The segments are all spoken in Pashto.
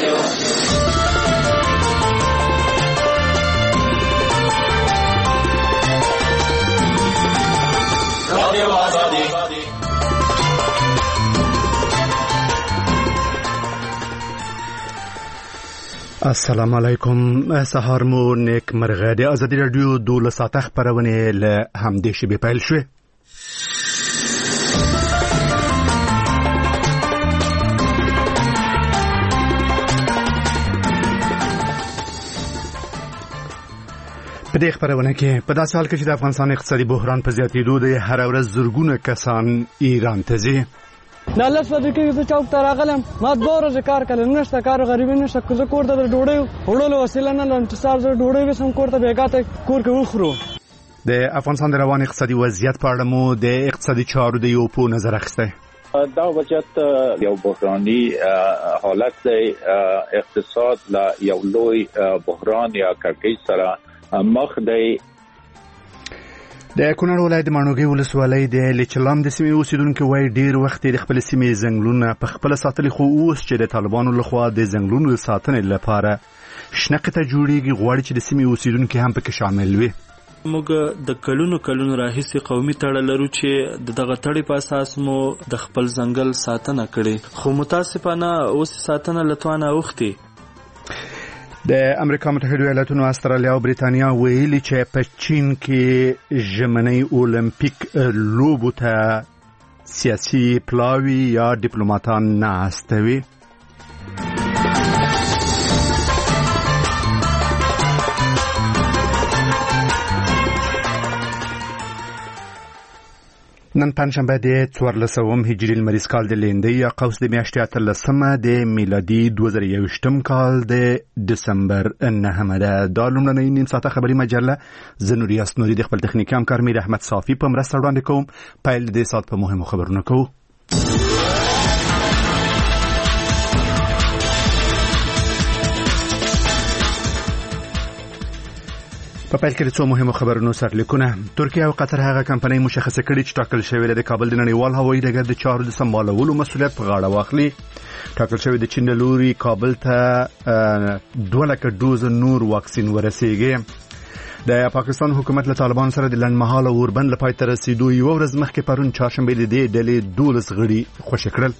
السلام علیکم. سهار مو نیک مرغه. د ازادي رادیو 12 ساعته خبرونه له همدې شبي پیل شوه. په دې خبرونه کې په داسې حال کې چې د افغانستان اقتصادي بحران په زیاتېدو د هر ورځ زرګونه کسان ایران ته ځي. نه الله صدقې زه چوک ته راغلم ما دوه ورځې کار کړل نشته کار غریبي نشته زه کور ته د ډوډۍ وړلو وسیله نه لرم چې سهار زه ډوډۍ وسم کور ته بیګا ته کور کې وخورو. د افغانستان د روان اقتصادي وضعیت په اړه مو د اقتصادي چارو د یو په نظر اخیسته. دا وضعیت یو بحراني حالت دی. اقتصاد لا یو لوی بحران یا کړکۍ سره مخ دی. د کونړ ولایت د ماڼوګي ولسوالۍ د لچلام د سیمې اوسیدونکو وایي ډیر وخت د خپل سیمې ځنګلونه په خپل ساتل خو اوس چې د طالبانو لخوا د ځنګلونو ساتنې لپاره شنقه ته جوړیږي غواړي چې د سیمې اوسیدونکو هم پکې شامل وي. موږ د کلونو راهیسې قومي تړل لرو چې دغه تړې په اساس مو د خپل ځنګل ساتنه کړې خو متاسفانه اوس ساتنه لتوانه اوختي. د امریکا متحده ایالاتونو استرالیا او بریتانیا ویلي چې په چین کې ژمنۍ اولمپیک لوبو ته سیاسي پلاوی یا ډیپلوماټان نه استوي. نن پنځشنبه د 14 هجري لمریز کال د لیندۍ یا قوس د میاشتې 13 د میلادي 2021 کال د دسمبر 9 ده. دا لومړنۍ نیم ساعته خبري مجله زنوریاس نوري د خپل تخنیکي همکار میر احمد صافي په مرسته وړاندې کوم. پیل د سات په مهمو خبرونه کوو. په پیل کې څو مهمو خبرونو سرلیکونه. ترکیه او قطر هغه کمپنۍ مشخصه کړې چې ټاکل شوې ده د کابل د نړیوال هوایي ډګر د چارو د سمبالولو مسؤلیت په غاړه واخلي. ټاکل شوې د چین لوري کابل ته 2 لک ډوز نور واکسین ورسیږي. د پاکستان حکومت له طالبان سره د لنډمهاله اوربند لپاره تر رسیدو یو ورځ مخکې پرون چهارشنبه د دې ډلې 12 غړي خوشی کړل.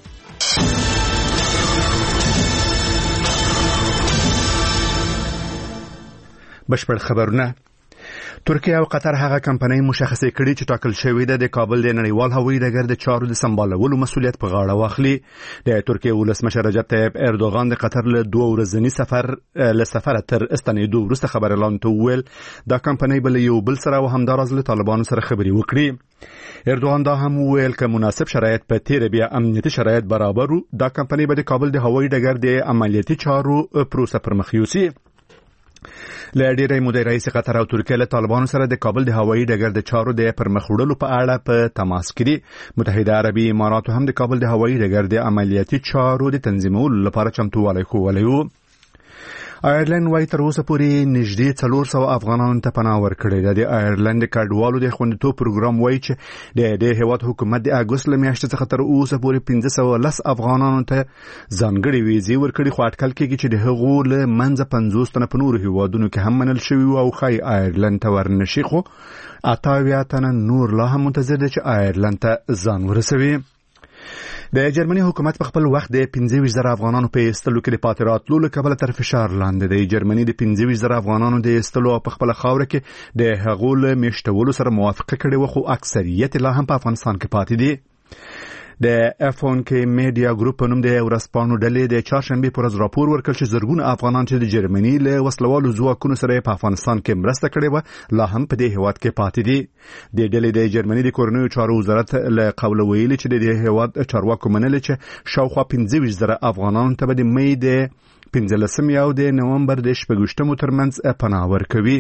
بشپړ خبرونه. ترکیه او قطر هغه کمپنۍ مشخصه کړې چې ټاکل شوې ده د کابل د نړیوال هوایي ډګر د چارو د سمبالولو مسؤلیت په غاړه واخلي. د ترکیه ولسمشر رجب طیب اردوغان د قطر له 2 ورځني سفر تر استنیدو وروسته خبر اعلان وکړ دا کمپنۍ بل یو بل سره او همدارز له طالبانو سره خبري وکړي. اردوغان دا هم ویل که مناسب شرایط په تیر بیا امنیتي شرایط برابرو دا کمپنۍ به د کابل د هوایي ډګر د عملیاتي چارو پروسه پرمخ یوسي. له ډیرې مودې رئیس قطر او ترکیه له طالبانو سره د کابل د هوایي ډګر د چارو د پرمخ وړلو په اړه په تماس کې دي. متحده عربي امارات هم د کابل د هوایي ډګر د عملیاتي چارو د تنظیمولو لپاره چمتووالی ښوولی و. آیرلند وايي تر اوسه پورې نږدې 400 افغانانو ته پناه ورکړې ده. د آیرلند کډوالو د خوندیتوب پروګرام وايي چې د هیواد حکومت د اګوست له میاشتې څخه تر اوسه پورې 1510 افغانانو ته ځانګړي ویزې ورکړي خو اټکل کېږي چې د هغو له منځه 50 تنه په نورو هیوادونو کې هم منل شوي او ښایي آیرلند ته ورنشي خو 88 تنه نور لا هم منتظر دي چې آیرلند ته ځان ورسوي. د جرمني حکومت په خپل وخت د 25,000 افغانانو په ایستلو کې د پاتې راتلو له کبله تر فشار لاندې دی. جرمني د 25,000 افغانانو د ایستلو په خپل خاوره کې د هغو له میشتولو سره موافقه کړې و خو اکثریت لا هم په افغانستان کې پاتې دي. د افون کې میډیا ګروپ په نوم د ورسپانو ډلې د چهارشنبه پر ورځ راپور ورکړ چې زرګونه افغانان چې د جرمني له وسلوالو ځواکونو سره په افغانستان کې مرسته کړې و لا هم په دې هیواد کې پاتې دي. د ډلې د جرمني د کورنیو چارو وزارت له قول ویلي چې د هیواد چارواکو منل چې شاوخوا 15,000 افغانان ته د مې د 15 او د نومبر د 18 ترمنځ پناه ورکوي.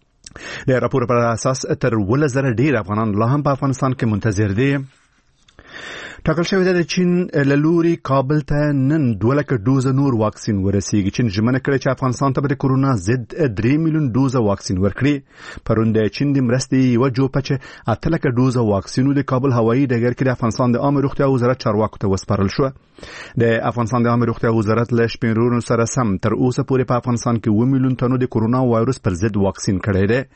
د راپور پر اساس تر 1000 ډیر افغانان لا هم په افغانستان کې منتظر دي. ټاکل شوې ده چې چین له لوري کابل ته نن 2 لک ډوزه نور واکسین ورسیږي. چین ژمنه کړې چې افغانستان ته د کورونا ضد 3 میلیون ډوزه واکسین ورکړي. پرون د چین د مرستې یو جوپه چې 8 لک ډوزه واکسینو د کابل هوایي ډګر کې د افغانستان د عامه روغتیا وزارت چارواکو ته وسپارل شو. د افغانستان د عامه روغتیا وزارت له شپږ سره سم تر اوسه پورې په افغانستان کې 1 میلیون تنو د کورونا وایروس پر ضد واکسین کړی دی.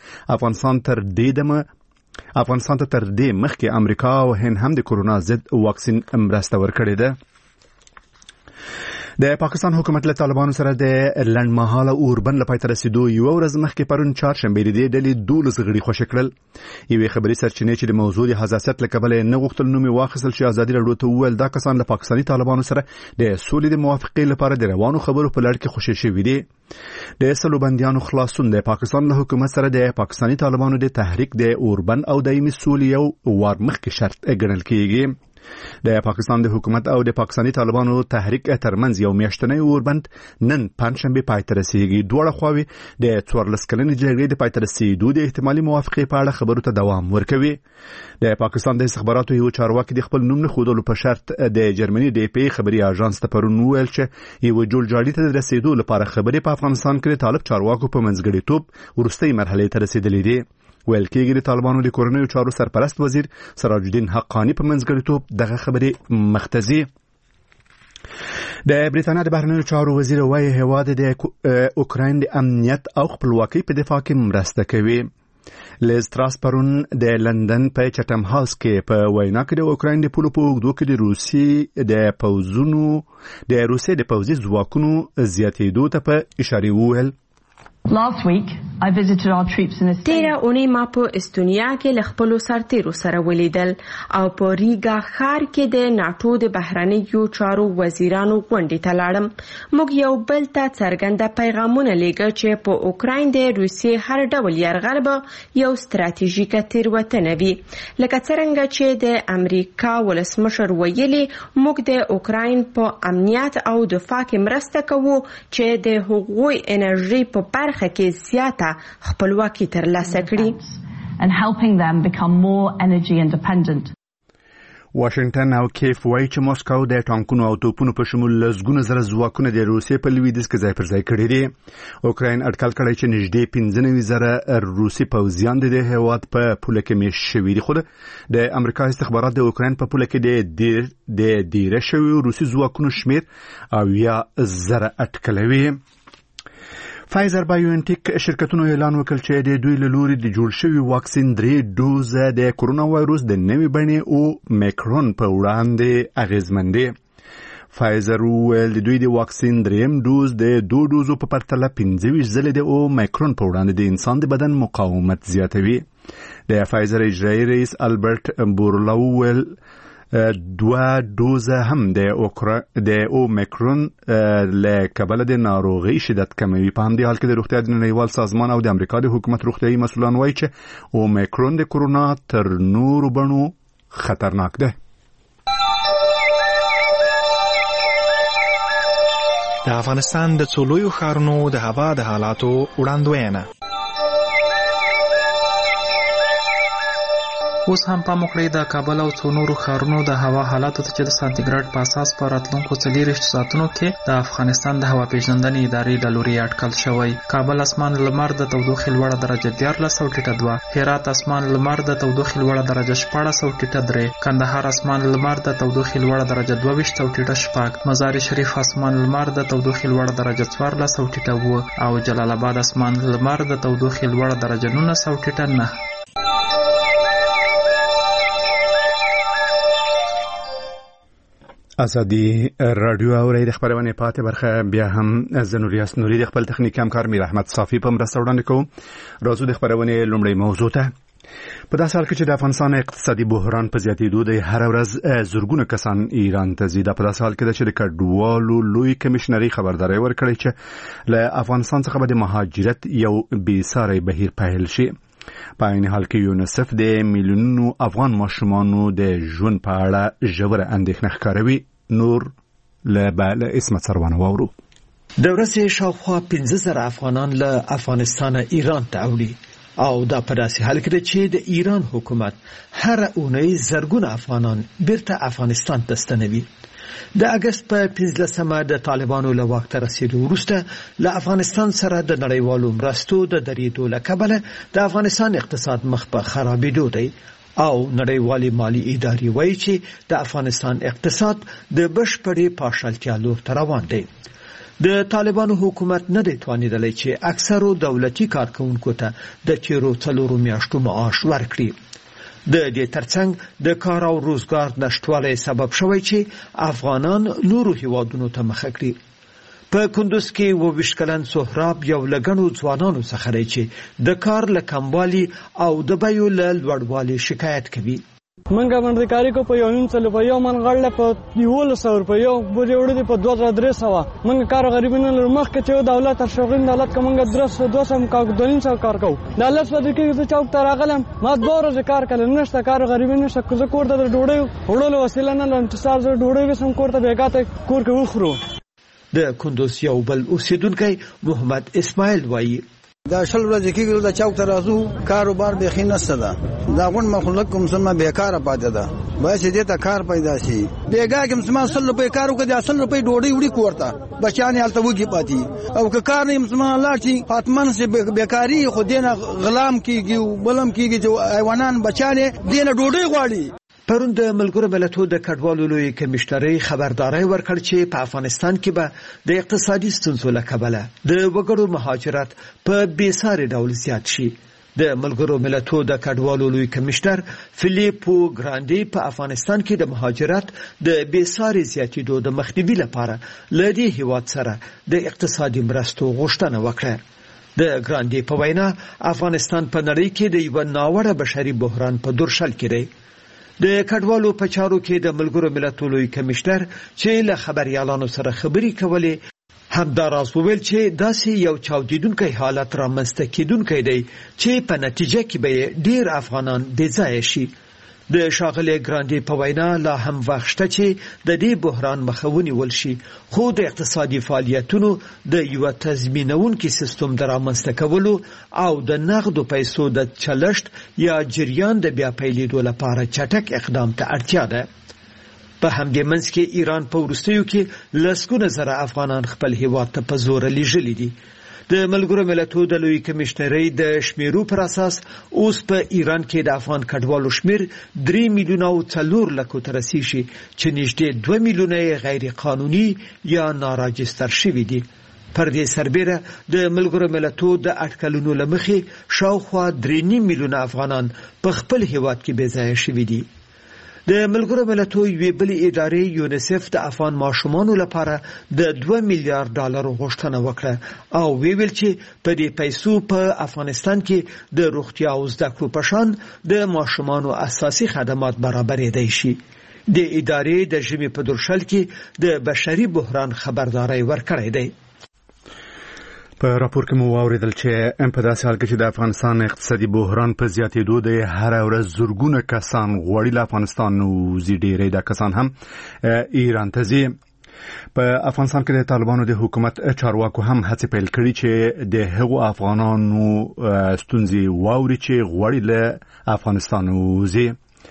افغانستان ته تر دې مخکې امریکا او هند هم د کورونا ضد واکسین مرسته ورکړې ده. د پاکستان حکومت له طالبانو سره د لنډمهاله اوربند لپاره تر رسیدو یو ورځ مخکې پرون چهارشنبه د ډلې 12 غړي خوشی کړل. یوې خبري سرچینې چې د موضوع د حساسیت لکبل نه غوښتل نوم واخیستل چې ازادي راډیو ته وویل دا کسان له پاکستاني طالبانو سره د سولې د موافقې لپاره د روانو خبرو په لړ کې خوشی شوي دي. د سلو بنديانو خلاصون د پاکستان له حکومت سره د پاکستاني طالبانو د تحریک د اوربند او دایمي سولې یو وار مخکې شرط ګڼل کیږي. د پاکستان د حکومت او د پاکستاني طالبانو تحریک ترمنځ یو میاشتنی اوربند نن پنځشنبه پای ته رسیدي. دواړه خواوې د 14 کلنې جګړې د پای ته رسیدو د احتمالي موافقې په اړه خبرو ته دوام ورکوي. د پاکستان د استخباراتو یو چارواکي د خپل نوم نه ښودلو په شرط د جرمني د پی خبري اژانس ته پرون وویل چې یو جوړجاړي ته د رسیدو لپاره خبرې په افغانستان کې طالب چارواکو په منځګړیتوب ورستۍ مرحله ته رسیدلې دي. ویل کېږي د طالبانو د کورنیو چارو سرپرست وزیر سراج الدین حقانی په منځګړیتوب دغه خبرې مختزي. د بریتانیا د بهرنیو چارو وزیر وايي هیواد د اوکراین د امنیت او خپلواکۍ په دفاع کې مرسته کوي. لیز تراس پرون د لندن په چټم هاوس کې په وینا کې د اوکراین د پولو په اوږدو کې د روسیې د پوځي ځواکونو زیاتېدو ته په اشاره وویل. Last week, I visited our troops in Estonia. تیره اونۍ ما په استونیا کې له خپلو سرتیرو سره ولیدل او په ریګا ښار کې د ناټو د بهرنیو چارو وزیرانو غونډې ته لاړم. موږ یو بل ته څرګنده پیغامونه لیږه چې په اوکراین د روسیې هر ډول یرغل به یو ستراتیژیکه تېروتنه وي. لکه څرنګه چې د امریکا ولسمشر ویلي موږ د اوکراین په امنیت او دفاع کې مرسته کوو چې د هغوی انرژي په برخه کې زیاته خپلواکي ترلاسه کړي. And helping them become more energy independent. واشنگټن او کیف وایي چې مسکو د ټانکونو او توپونو په شمول لسګونه زره ځواکونه د روسیې په لویدیځ کې ځای پر ځای کړي دي. اوکراین اټکل کړی چې نږدې 15 زره روسي پوځیان د هیواد په پوله کې میشت شوي دي. خو د امریکا استخبارات د اوکراین په پوله کې د ډیره شوي روسي ځواکونو شمیر او یا زره اټکلوي. فایزر بایوانټیک شرکتونو اعلان وکړ چې د دوی له لوري د جوړ شوی واکسین 3 ډوزه د کورونا وایروس د نوې بڼې او میکرون په وړاندې اغیزمن دي. فایزر ویل د دوی د واکسین 3 ډوز د 2 ډوزو په پرتله 15 ځله د او میکرون په وړاندې د انسان د بدن مقاومت زیاتوي. د فایزر اجرایي رئیس البرت بورلا ویل 2 ډوزه هم د اومیکرون له کبله د ناروغي شدت کموي. په همدې حال کې د روغتیا د نړیوال سازمان او د امریکا د حکومت روغتیايي مسؤلان وایي چې اومیکرون د کورونا تر نورو بڼو خطرناک ده. د افغانستان د څو لویو ښارونو د هوا د حالاتو وړاندوینه. اوس هم په مخړې د کابل او څو نورو ښارونو د هوا حالاتو ته چې د سانتیګریډ په اساس په راتلونکو 40 ساعتونو کې د افغانستان د هوا پیژندنې ادارې له لوري اټکل شوی. کابل اسمان لمر د تودوخې لوړه درجه 14 او ټیټه 2، هرات اسمان لمر د تودوخې لوړه درجه 14 او ټیټه 3، کندهار اسمان لمر د تودوخې لوړه درجه 22 او ټیټه 4، مزار شریف اسمان لمر د تودوخې لوړه درجه 14 او ټیټه 7 او جلال آباد اسمان لمر د تودوخې لوړه درجه 19 او ټیټه 9. ازادي رادیو اوري د خبرونه پاتې برخه بیا هم زنوریاس نوري د خپل تخنیک همکار میر احمد صافي په مرسته وړاندې کوم. راځو د خبرونه لومړی موضوع ته. په داسې حال کې چې د افغانستان اقتصادي بحران په زیاتېدو دی، هر ورځ زرګونه کسان ایران ته ځي. په داسې حال کې چې د کډوالو لوی کمشنري خبرداري ورکړي چې له افغانستان څخه به د مهاجرت یو بېساری بهیر پیل شي. په عین حال کې یونیسف د میلیونونو افغان ماشومانو د ژوند په اړه ژوره اندېښنه ښکاروي. نور له اسمت سروانه واورو. د ورځې شاوخوا 15,000 افغانان له افغانستان ایران ته اوړي. او دا په داسې حال کې ده چې د ایران حکومت هر اونۍ زرګونه افغانان بیرته افغانستان ته ستنوي. د اگست په 15مه د طالبانو له واک ته رسیدو وروسته له افغانستان سره د نړیوالو مرستو د درېدو له کبله د افغانستان اقتصاد مخ په خرابېدو دی او نړیوالې مالی ادارې وایي چې د افغانستان اقتصاد د بشپړې پاشلتیا لور ته روان دی. د طالبانو حکومت نه دی توانیدلی چې اکثرو دولتي کارکونکو ته د تیرو 4 میاشتو معاش ورکړي. د دې ترڅنګ د کار او روزګار نشټوالۍ سبب شوی چې افغانان نورو هیوادونو ته مخه کړي. په کندوز کې 22 کلن سهراب یو لګنو ځوانانو څخه دی چې د کار له کموالي او د بیو له لوړوالي شکایت کوي. منګه باندې کاری کو په 900 روپیو من غړل په 1100 روپیو بوجه وړي په 2300 منګه کار غریبانو لمخ کې چې دولت او شغل دولت کومګه 200 کا 200 کار کو دولت په دې کې چوک تر اغلم ما دوره کار کله نشته کار غریبانو شکه ز کور ته ډوډۍ وړلو وسیله نه لنټ سار ز ډوډۍ وسم کور ته بیګاته کور کې وخرو. د کندوز یو بل اوسیدونکو محمد اسماعیل وایي دا شل ورځې کېږي د چوک ته راځو کاروبار به خې نشته ده دا غون مخلوق کوم سم بیکاره پاتې ده وایي دې ته کار پیدا شي بیګا کوم سم 100 روپۍ کارو کې 100 روپۍ ډوډۍ وړي کوړه بچانه حالت وږي پاتې او که کار نه مسما الله چې فاطمه سي بیکاری خو دینه غلام کیږي بلم کیږي چې حیوانان بچانه دینه ډوډۍ غواړي. پرون د ملګرو ملتونو د کډوالو لوی کمشنرۍ خبرداري ورکړ چې په افغانستان کې به د اقتصادي ستونزو له کبله د وګړو مهاجرت په بیساري ډول زیات شي. د ملګرو ملتونو د کډوالو لوی کمشنر فلیپو ګراندي په افغانستان کې د مهاجرت د بیساري زیاتېدو د مخنیوي لپاره له دې هیواد سره د اقتصادي مرستو غوښتنه وکړه. د ګراندي په وینا افغانستان په نړۍ کې د یو ناوړه بشري بحران په درشل کې دی. د کډوالو په چارو کې د ملګرو ملتونو کمشنر چې له خبريالانو سره خبري کولې همداراز وویل چې داسې یو چاودیدونکی حالت رامنځته کیدونکی دی چې په نتیجه کې به ډیر افغانان بې ځایه شي. د شاغلي ګراندي په وینا لا هم وخت شته چې د دې بحران مخه ونیول شي خو د اقتصادي فعالیتونو د یو تضمینونکي سیستم درامنځته کولو او د نغدو پیسو د چلشت یا جریان د بیا پیلېدو لپاره چټک اقدام ته اړتیا ده. په همدې منځ کې ایران په وروستیو کې لسګونه زره افغانان خپل هیواد ته په زور لیږلي دي. د ملګرو ملتونو د لوی کمشنرۍ د شمیرو پر اساس اوس په ایران کې د افغان کډوالو شمیر 3 میلیونه او 4 لک ته رسیدي چې نږدې 2 میلیونه غیر قانوني یا ناراجستر شوي دي. پر دې سربېره د ملګرو ملتونو د اټکلونو لمخې شاوخوا 3 میلیونه افغانان په خپل هیواد کې بې ځایه شوي دي. د ملګرو ملتونو یوې بلې ادارې یونیسف د افغان ماشومانو لپاره د 2 میلیارډ ډالرو غوښتنه وکړه او ویل چې په دې پیسو په افغانستان کې د روغتیا او زده کړو په شان د ماشومانو اساسي خدمات برابرېدای شي. د ادارې د ژمي په درشل کې د بشري بحران خبرداري ورکړې ده. په راپور کې مو واوریدل چې په داسې حال کې چې د افغانستان اقتصادي بحران په زیاتېدو دی هر ورځ زرګونه کسان غواړي له افغانستان وزي ډېری د کسان هم ایران ته ځي. په افغانستان کې د طالبانو د حکومت چارواکو هم هڅه پیل کړې چې د هغو افغانانو ستونزې واوري چې غواړي له افغانستان وزي.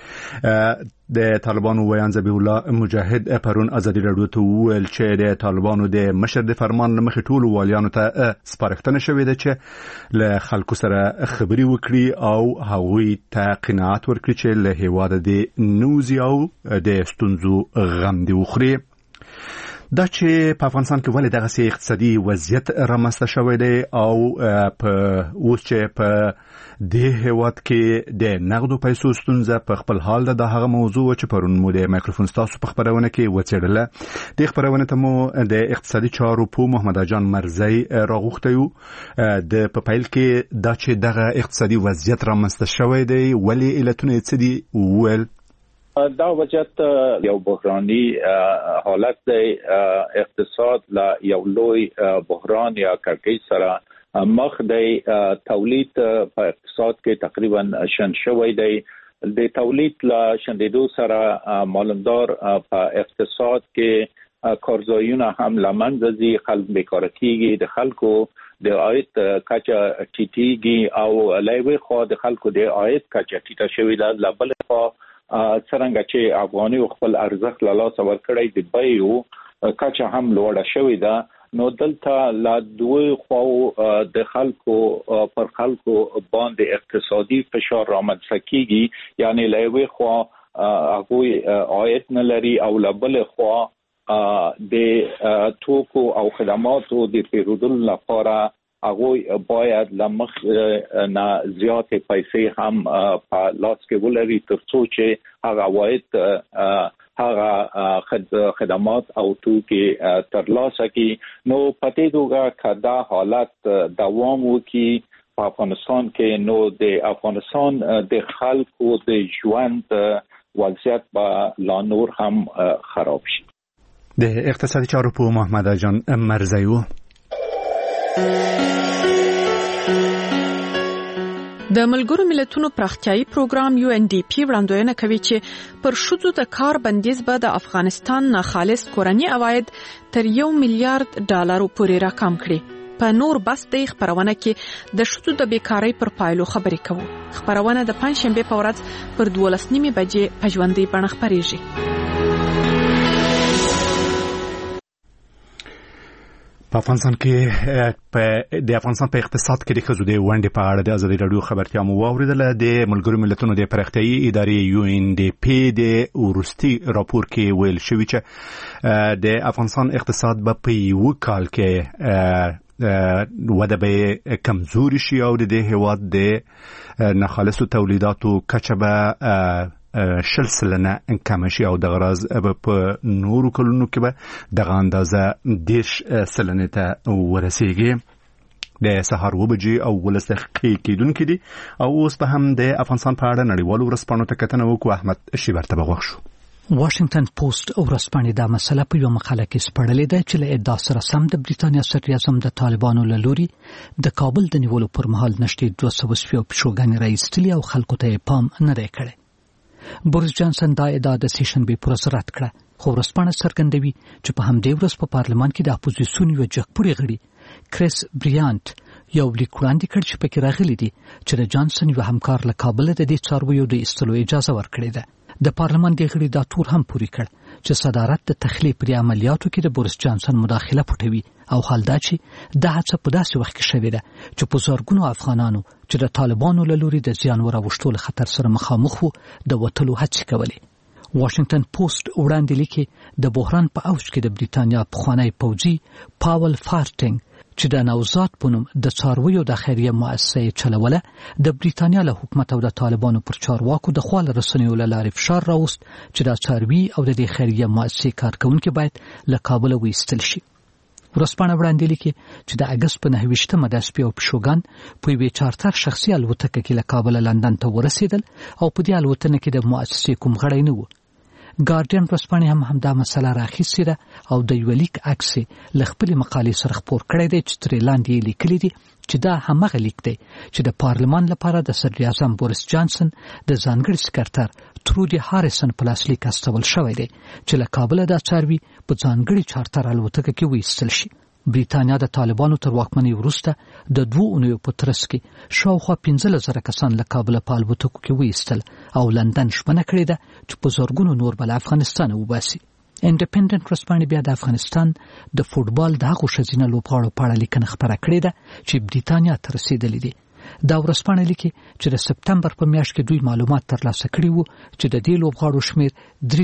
د طالبانو ویان ذبیح الله مجاهد پرون ازادي راډیو ته وویل چې د طالبانو د مشر د فرمان مخې ټولو والیانو ته سپارښتنه شوې ده چې له خلکو سره خبري وکړي او هغوی ته قناعت ورکړي چې له هیواده د نوزي او د ستونزو غم دی وخوري. دا چې په افغانستان کې ولې دغه اقتصادي وضعیت رامنځته شوی دی او په اوس چې په د هیواد کې د نغدو پیسو ستونزه په خپل حال ده. د هغه موضوع چې پرون مو د مایکروفون تاسو په خبرونه کې وڅېړله. د خبرونه ته مو د اقتصادي چارو په محمد جان مرزي راغوښته یو د په پیل کې دا چې دغه اقتصادي وضعیت رامنځته شوی دی ولې علتونه یې څه دي وویل. دا وضعیت یو بحرانی حالت دی. اقتصاد لا یو لوی بحران یا کړکۍ سره مخ دی. تولید په اقتصاد کې تقریبا شن شوی دی. د تولید لا شندېدو سره معلومدار په اقتصاد کې کارځایونه هم لمنځه ځي، خلک بیکاره کیږي، د خلکو د عاید کچا ټیټیږي او لایوي خو د خلکو د عاید کچا ټیټه شوې ده. لبل خو څنګه چې افغاني خپل ارزښت له لاسه ورکړی د بیو کچا هم لوړه شوې ده. نو دلته لا دوی خو د خلکو پر خلکو باندې اقتصادي فشار رامنځته کیږي، یعنی لایوي خو هغه عاید نه لري او لبل خو د توکو او خدماتو د پیرودلو لپاره هغه باید لمخ نه زیات پیسې هم په لاس کې ولري ترڅو چې هغه عواید هغه خدمات او توکي ترلاسه کړي. نو پته دوګه کدا حالت دوام وکړي په افغانستان کې، نو د افغانستان د خلکو د ژوند وضعیت با لا نور هم خراب شي. د اقتصادي چارو په محمد جان مرزیو. د ملګرو ملتونو پراختیايي پروګرام UNDP وړاندوینه کوي چې پر شذو د کار بندیز به د افغانستان نه خالص کورنی عواید تر $1 میلیارډ پورې راکم کړي. په نور بس د خبرونه کې د شذو د بیکاری پر پایلو خبرې کوو. خبرونه د پنځشنبه په ورځ پر 12:30 بجې په ژوندۍ بڼه خبرېږي. په افغانستان کې د افغانستان په اقتصاد کې د ښځو د ونډې په اړه د ازادي راډیو خبرتیا مو واوریدله. د ملګرو ملتونو د پراختیايي ادارې UNDP د ورستي راپور کې ویل شوی چې د افغانستان اقتصاد په یو کال کې وده به کمزوري شي او د هیواد د ناخالصو تولیداتو کچه به 10% کم شي او د غراز په نورو کلونو کې به دغه اندازه 10% ته ورسیږي. د سهار 2 بجې او 12 دقیقې کېدونکې دي او اوس به هم د افغانستان په اړه نړیوالو ورځپاڼو ته کتنه وکړو. احمد شیبر ته بغوښ شو. واشنگټن پوسټ ورځپاڼې دا مسله په یو مقاله کې سپړلې ده چې له ادعا سره سم د بریتانیا صدر اعظم د طالبانو له لوري د کابل د نیولو پر مهال نشټې 200 پیشوګانې راایستلې او خلکو ته پام نه دی کړی. بوریس جانسن دا ادعا د سیشنبې پر ورځ رد کړه، خو ورځپاڼه څرګندوي چې په همدې ورځ په پارلمان کې د اپوزیسیون یو جګپوړي غړي کریس بریانت یو لیک وړاندې کړ چې پکې راغلي دي چې د جانسن یو همکار له کابل د دې څارویو د ایستلو اجازه ورکړې ده. د پارلمان د غړي دا تور هم پوری کړ چې صدارت د تخلیه پر عملیاتو کې د بوریس جانسن مداخله پټوي او حال دا چې د هڅه په داسې وخت کې شوې ده چې په زرګونو افغانانو چې د طالبانو له لوري د زیان وراوښتلو له خطر سره مخامخ وو د وټلو هڅې کولې. واشنگټن پوسټ وړاندې لیکي د بحران په اوج کې د بریتانیا پخوانی پوځي پاول فارټینګ چې د نوزاد په نوم د څارویو د خیریه مؤسسې چلوله د بریتانیا له حکومت او د طالبانو پر چارواکو د خپل رسنیو له لارې فشار راوست چې د څاروي او د خیریه مؤسسې کارکونکو باید له کابل وایستل شي. ورځپاڼه وړاندې لیکي چې د اگست په 9 د سپیو پښوګان په یوه چارتر شخصي الوتکه کې له کابل لندن ته ورسېدل او په دې الوتنه کې د مؤسسې کوم غړی نه و. ګارډین ورځپاڼه هم دا مسله راخیستې ده او د یو لیک عکس له خپل مقالې سره خپور کړی دی چې تر لاندې لیکلي دي چې دا همغه لیک دی چې د پارلمان لپاره د صدر اعظم بوریس جانسن د ځانګړي سکرټر ترودي هاریسن په لاس لیک استول شوی دی چې له کابل د څاروي په ځانګړي چارتر الوتکه کې وایستل شي. بریتانیا د طالبانو تر واکمنۍ وروسته د 2 اونیو په ترڅ کې شاوخوا 15,000 کسان له کابل په الوتکو کې وایستل او لندن شپنه کړې ده چې په زرګونو نور بل افغانستان وباسي. انډیپندنت ورځپاڼه بیا د افغانستان د فوټبال د هغو ښځینه لوبغاړو په اړه لیکنه خپره کړې ده چې بریتانیا ته رسېدلې دي. دا ورځپاڼه لیکي چې د سپتمبر په میاشت کې دوی معلومات ترلاسه کړي وو چې د دې لوبغاړو شمیر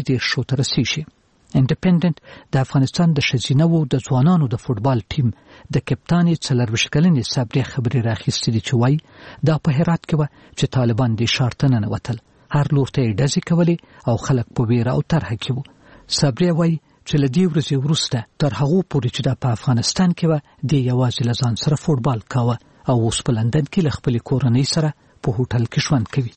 3 ته رسیږي. انډیپندنت د افغانستان د ښځینه وو د ځوانانو د فوټبال ټیم د کپتان 24 کلنې صبري خبري راخیستې دي چې وایي دا په هرات کې و چې طالبان د شارټ نه وتل، هر لور ته ډزې کولې او خلک په ویره او طرح کې وو. صبري وایي چې له دې ورځې وروسته تر هغه پورې چې په افغانستان کې و د یوازې لزان سره فوټبال کاوه او اوس په لندن کې له خپل کورنۍ سره په هوټل کې ژوند کوي.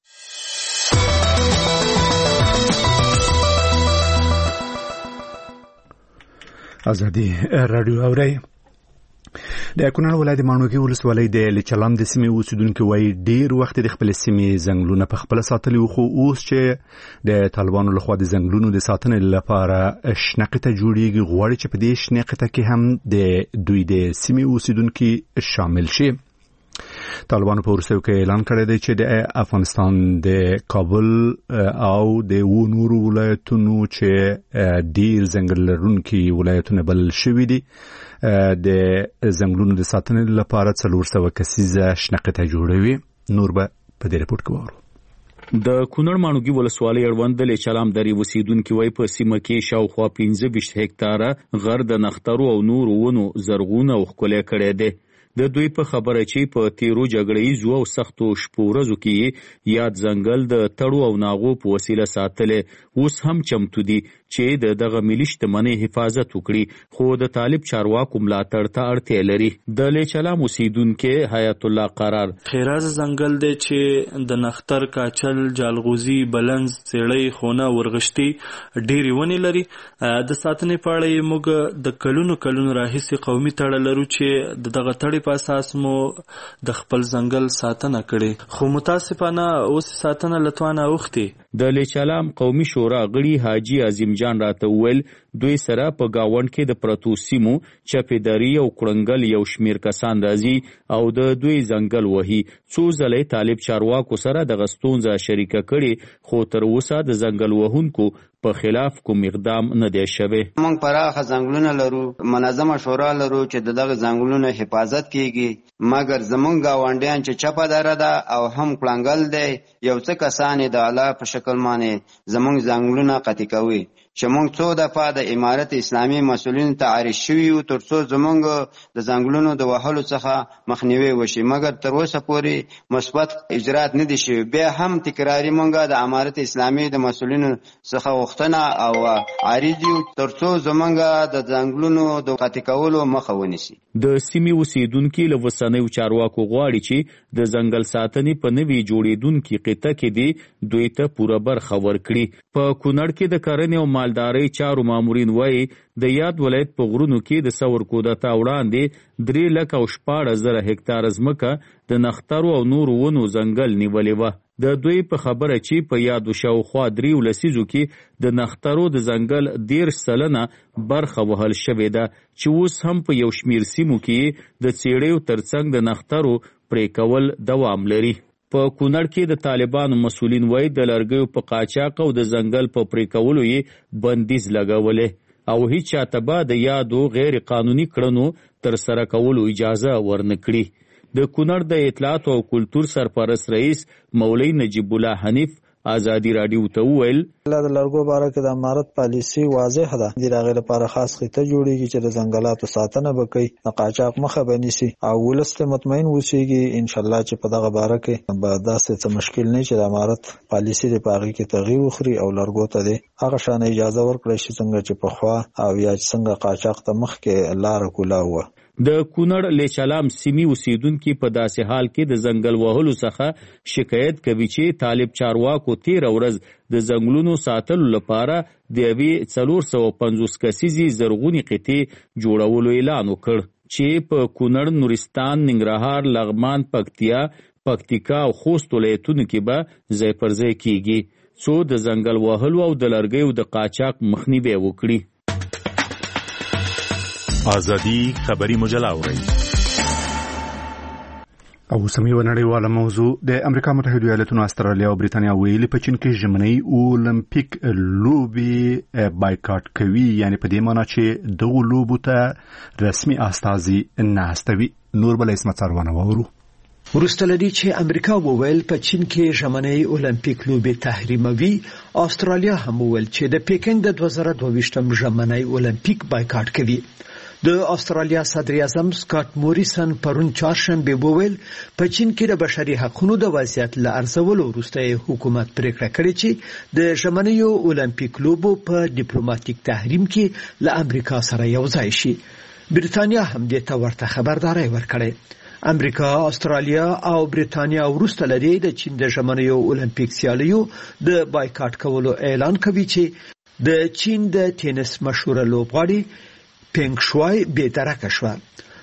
ازادي راډیو اوري د کونړ ولایت ماڼوګي ولسوالۍ د لچلام د سیمې اوسیدونکو وایي ډیر وخت د خپل سیمې ځنګلونه په خپل ساتلي خو اوس چې د طالبانو لخوا د ځنګلونو د ساتنې لپاره شنقته جوړیږي غواړي چې په دې شنقته کې هم د دوی د سیمې اوسیدونکو شامل شي. طالبانو په ورسېو کې اعلان کړی دی چې د افغانستان د کابل او د نورو ولایتونو چې ډیر ځنګل لرونکي ولایتونه بلل شوي دي د ځنګلونو د ساتنې لپاره 400 کسیزه شنقته جوړوي. نور به په دې رپورټ کې وورو. د کونړ ماڼوګي ولسوالۍ اړوند د لچلام درې اوسیدونکو وایي په سیمه کې شاوخوا 15 هکتاره غر د نخترو او نورو ونو زرغونه او ښکلی کړی دی. د دوی په خبره چې په تیرو جګړه‌یزو او سختو شپو ورځو کې یاد ځنګل د تړو او ناغو په وسیله ساتلې اوس هم چمتو دي چې دغه ملي شتمنۍ حفاظت وکړي، خو د طالب چارواکو ملاتړ ته اړتیا لري. د لچلام اوسیدونکو حیات الله قرار خیراز ځنګل دی چې د نختر، کاچل، جالغوزي، بلنز، څېړۍ، خونه، ورغشتي ډېرې ونې لري. د ساتنې په اړه یې موږ د کلونو راهیسې قومي تړه لرو چې دغه تړې په اساس مو د خپل ځنګل ساتنه کړې، خو متاسفانه اوس ساتنه لتوانه اوختي. د لچلام قومي شورا غړي حاجی عظیم جان راته وویل دوی سره په گاوند کې د پرتو سیمو چپیداری او کړنګل یو شمیر کسان راځي او د دوی ځنګل وهي. څو ځلې طالب چارواکو سره د غستونزه شریکه کړي، خو تر اوسه د ځنګل وهونکو په خلاف کوم اقدام نه دی شوی. موږ پراخه ځنګلونه لرو، منظمه شورا لرو چې دغه ځنګلونه حفاظت کیږي، مګر زمونږ گاونډیان چې چپه دره ده او هم کړنګل دی، یو څه کسان د اعلی په شکل باندې زمونږ ځنګلونه قطع کوي چې موږ څو دفعه د امارت اسلامي مسؤلینو ته عارض شوي یو ترڅو زمونږ د ځنګلونو د وهلو څخه مخنیوي وشي، مګر تر اوسه پورې مثبت اجرات نه دي شوي. بیا هم تکراري موږ د امارت اسلامي د مسؤلینو څخه غوښتنه او عارض یو ترڅو زمونږ د ځنګلونو د قطع کولو مخه ونیسي. د سیمې اوسیدونکي له وسنیو چارواکو غواړي چې د ځنګل ساتنې په نوي جوړېدونکي قطعه کې دي دوی ته پوره برخه ورکړي. په کونړ کې د کرنې او مالدارۍ چارو مامورین وایي د یاد ولایت په غرونو کې د ثور کودتا وړاندې 3,14,000 هکتار ځمکه د نخترو او نورو ونو ځنګل نیولې وه. د دوی په خبره چې په یادو شاوخوا 3 لسیزو کې د نخترو د ځنګل 13% برخه وهل شوې ده چې اوس هم په یو شمیر سیمو کې د څېړیو ترڅنګ د نخترو پرې کول دوام لري. په کونړ کې د طالبانو مسؤلین وایي د لرګیو په قاچاق او د ځنګل په پرې کولو یې بندیز لګولې او هیڅ چاته به د یادو غیر قانوني کړنو تر سره کولو اجازه ورنکړي. د کونړ د اطلاعات او کلتور سرپرست رئیس مولوی نجیب الله حنیف آزادی رادیو ته وویل د لرګو باره کې د امارت پالیسي واضح ده، د هغې لپاره خاص خطه جوړیږي چې د ځنګلاتو ساتنه به کوي، د قاچاق مخه به نیسي او ولس ته مطمئن اوسیږي انشاءالله چې په دغه باره کې به داسې څه مشکل نه چې د امارت پالیسي د په هغې کې تغییر وخوري او لرګو ته دی هغه شانه اجازه ورکړی شي څنګه چې پخوا او یا څنګه قاچاق ته مخکې لاره کولاو وه. د کونړ لچلام سیمې اوسیدونکي په داسې حال کې د ځنګل وهلو څخه شکایت کوي چې طالب چارواکو 13 ورځ د ځنګلونو ساتلو لپاره د یوې 450 کسیزې زرغونې قطعې جوړولو اعلان وکړ چې په کونړ، نورستان، ننګرهار، لغمان، پکتیکا او خوست ولایتونو کې به ځای پر ځای کیږي څو د ځنګل وهلو او د لرګیو د قاچاق مخنیوی وکړي. آزادی خبری مجله اورئ. او سمي ونړیواله موضوع د امریکا متحده ایالاتونو، استرالیا او بریتانیا ویلي په چین کې ژمنۍ اولمپیک لوبې بایکاټ کوي، یعنی په دې معنی چې دغه لوبو ته رسمي استازي نه استوي. نور بل اسمت سروانه وورو. ورسته لدی چې امریکا وویل په چین کې ژمنۍ اولمپیک لوبې تحریموي، استرالیا هم وویل چې د پیکینګ د 2022م ژمنۍ اولمپیک بایکاټ کوي. د استرالیا صدر اعظم سکاٹ موریسن پرون چهارشنبه وویل په چین کې د بشري حقوقو د وضعیت له ارزولو وروسته حکومت پریکړه کړې چې د ژمنیو اولمپیک لوبو په ډیپلوماټیک تحریم کې له امریکا سره یو ځای شي. بریتانیا هم دې ته ورته خبرداري ورکړې. امریکا، استرالیا او بریتانیا وروسته لدی د چین د ژمنیو اولمپیک سیالیو د بایکاټ کولو اعلان کوي چې د چین د ټینس مشهور لوبغاړي پینګ شوای به درکه شو.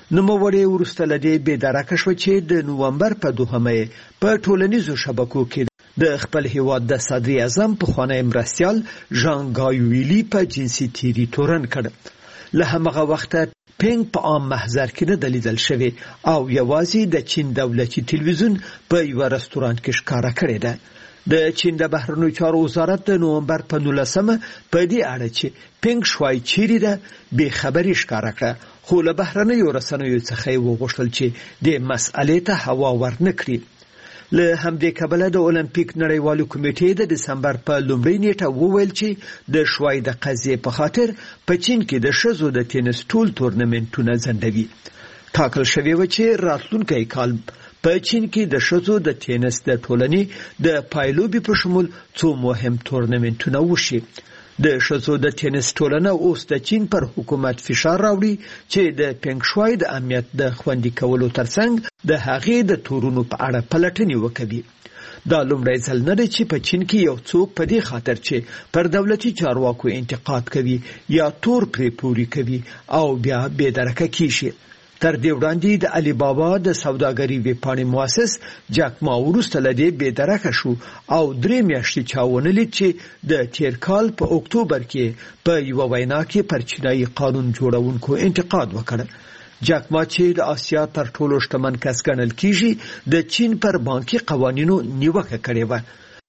نوموړی وروسته له دې بېدرکه شوه چې د نومبر په 2 په ټولنیزو شبکو کې د خپل هیواد د صدر اعظم پخوانی مرستیال ژان ګایویلی په جنسي تیری تورن کړ. له همغه وخته پینګ په عام محضر کې نه لیدل شوی او یوازې د چین دولتي تلویزیون په یو رستورانت کې ښکاره کړی ده. د چین د بهرنیو چارو وزارت د نومبر په 19 په دې اړه چې پینګ شوای چیرې ده بې خبري ښکاره کړه، خو له بهرنیو رسنیو څخه یې وغوښتل چې د مسئلې ته هوا ورنه کړي. له همدې کبله د اولمپیک نړیوالو کمیټې د دسمبر په 1 نیټه وویل چې د شوای د قضیې په خاطر په چین کې د ښځو د تینس ټول تورنمنټونه ځنډوي. ټاکل شوی و چې راتلونکی کال په چین کې د ښځو د تینس د ټولنې د پایلوبي په شمول څو مهم تورنمنټونه وشي. د ښځو د تینس ټولنه اوس د چین پر حکومت فشار راوړي چې د پینګ شوای د امنیت د خوندي کولو ترڅنګ د هغې د تورونو په اړه پلټنې وکړي. دا لومړی ځل نه دی چې په چین کې یو څوک په دې خاطر چې پر دولتي چارواکو انتقاد کوي یا تور پرې پوري کوي او بیا بېدرکه کیږي. تر دې وړاندې د علي بابا د سوداګرۍ ویبپاڼې مؤسس جک ما وروسته له دې بېدرکه شو او 3 میاشتې چا ونه لید چې د تیر کال په اکتوبر کې په یوه وینا کې پر چینایي قانون جوړونکو انتقاد وکړ. جک ما چې د آسیا تر ټولو شتمن کس ګڼل کیږي د چین پر بانکي قوانینو نیوکه کړې وه.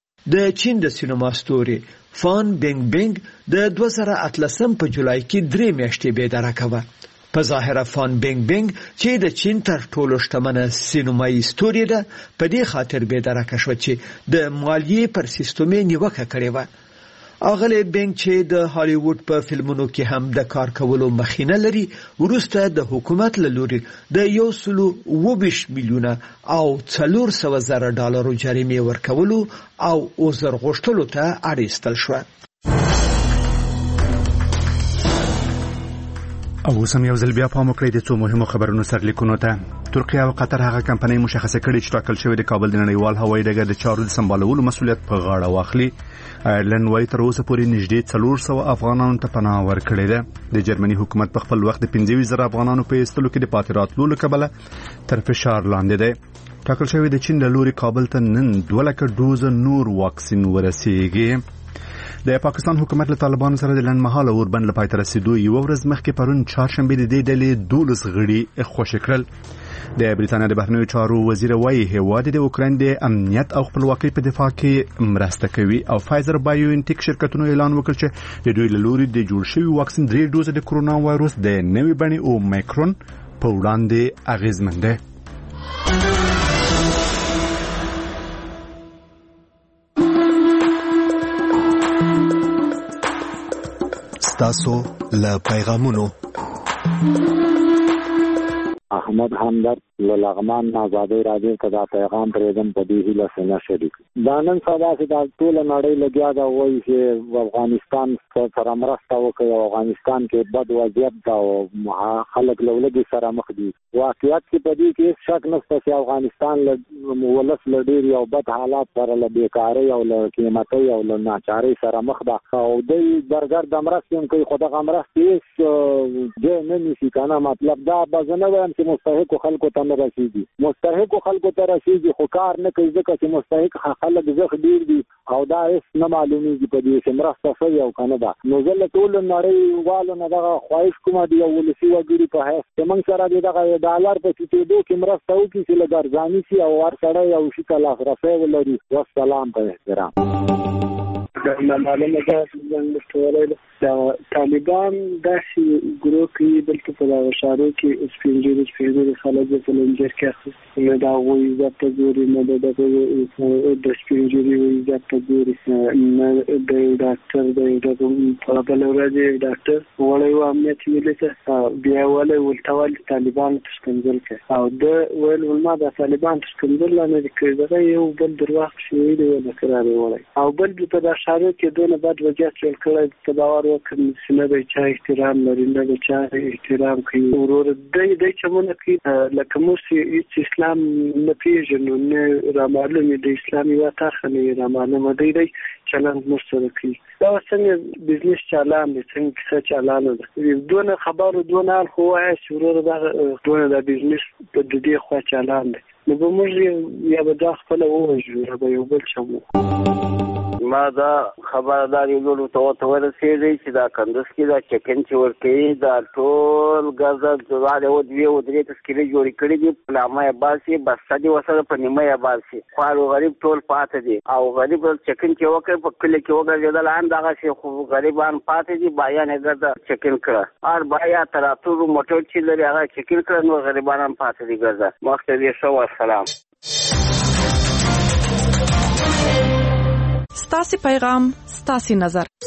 د چین د سینما ستوري فان بینګ بینګ د 2018 په جولای کې 3 میاشتې بېدرکه وه. په ظاهره فان بینګ بینګ چې د چین تر ټولو شتمنه سینمایي ستوري ده په دې خاطر بېدرکه شوه چې د مالیې پر سیستم یې نیوکه کړې وه. اغلی بینګ چې د هالیوډ په فلمونو کې هم د کار کولو مخینه لري وروسته د حکومت له لوري د 120 میلیونه او $400,000 جریمې ورکولو او عذر غوښتلو ته اړ ایستل شوه. او اوس هم یو ځل بیا پام وکړئ د څو مهمو خبرونو سرلیکونو ته. ترکیه او قطر هغه کمپنۍ مشخصه کړې چې ټاکل شوې د کابل د نړیوال هوایي ډګر د چارو د سمبالولو مسؤلیت په غاړه واخلي. ایرلند وايي تر اوسه پورې نږدې 400 افغانانو ته پناه ورکړې ده. د جرمني حکومت په خپل وخت د 25,000 افغانانو په ایستلو کې د پاتې راتلو له کبله تر فشار لاندې دی. ټاکل شوې د چین له لوري کابل ته نن 2 لکه ډوزه نور واکسین ورسیږي. د پاکستان حکومت له طالبانو سره د لنډمهاله اوربند له پای ته رسیدو یو ورځ مخکې پرون چهارشنبه د دې ډلې 12 غړي خوشي کړل. د بریتانیا د بهرنیو چارو وزیر وايي هیواد د اوکراین د امنیت او خپلواکۍ په دفاع کې مرسته کوي او فایزر بایوانټیک شرکتونو اعلان وکړ چې د دوی له لوري د جوړ شوی واکسین 3 ډوزه د کرونا وایروس د نوې بڼې او مایکرون په وړاندې اغیزمن دی. تاسو له پیغامونو احمد همدرد لغمان آزادۍ راډیو ته دا پیغام پرېږدم په دې هیله سره شریک. دا نن سبا چې دا ټوله نړۍ لګیا ده وایي چې افغانستان سره مرسته وکړي او افغانستان کې بد وضعیت ده او خلک له لږې سره مخ دي. واقعیت کې په دې کې هېڅ شک نشته چې افغانستان ولس له ډېر یو بد حالات سره له بېکارۍ او له قیمتۍ او له ناچارۍ سره مخ ده او دوی درګر د مرستې هم کوي خو دغه مرستې هېڅ ځای نه نیسي که نه. مطلب دا به زه نه وایم چې مستحقو خلکو ته نه رسیږي. مستحقو خلکو ته رسیږي خو کار نه کوي ځکه چې مستحق خلک زخ ډېر دي او دا هېڅ نه معلومیږي په دې چې مرسته شوې او که نه ده. نو زه له ټولو نړیوالو نه دغه خواهش کوم د یو ولسي وګړي په حیث چې موږ سره د دغه ډالر په ټیټېدو کې مرسته وکړي چې لږ ارزاني شي او هر سړی یو شي ته لاسرسی ولري. والسلام په احترام. معلومه ده چې طالبان داسې ګروه کوي بلکې په دغه ښارو کې سپین ږیري خلک په لنجر کې اخیستي نه د هغوی عزت ته ګوري نه د سپین ږیري عزت ته ګوري نه د ډاکټر د بله ورځ ډاکټر وړی و امنیت ملي ته بیا ولی ولته طالبانو ته ښکنځل کوي او ده ویل ما د طالبان ته ښکنځل نه دي کړي دغه یو بل درواغ شوي دی ولکه راوړی او بل په دغه ښارو کې دونه بد وضعیت جوړ کړی ته باور وکړي چې نه د چا احترام لري نه د چا احترام کوي ورور د چمونه کوي لکه موږ چې اسلام نه پیژنو نه رامعلومې د اسلامي واطاخه نه رامعلومه دی چلند موږ سره کوي دا څنګه بزنس چالان دي څنګه څه چالان دي دونه خبرو دونه خو چې ورور دا دونه د بزنس په دې خوا چالان دي نو به موږ یا به دا خپل ووجو به یو بل چمو ما دا خبرداري ورو ته ورسېږي چې دا کندوز کې دا چکن چې ورکوي دا ټول غزه زواله او دوی او درې تسکیلې جوړې کړې دي پلامه باسي بس دي وسره په نیمه باسي خو غریب ټول پاتې دي او غریب چکن چې وکړي په کله کې وګرځیدل ان دغه شي خو غریبان پاتې دي بیان غزه چکن کړه ار بیا تراتور موټر چې لري هغه چکن کړه نو غریبان پاتې دي غزه مخته دې شو السلام ستاسي پیغام ستاسي نظر